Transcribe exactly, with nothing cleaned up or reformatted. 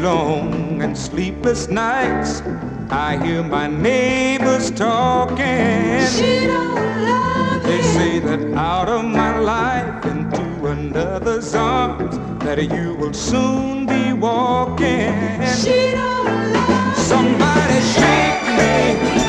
long and sleepless nights, I hear my neighbors talking. She don't love They me. say that out of my life into another's arms, that you will soon be walking. She don't love me. Somebody shake me.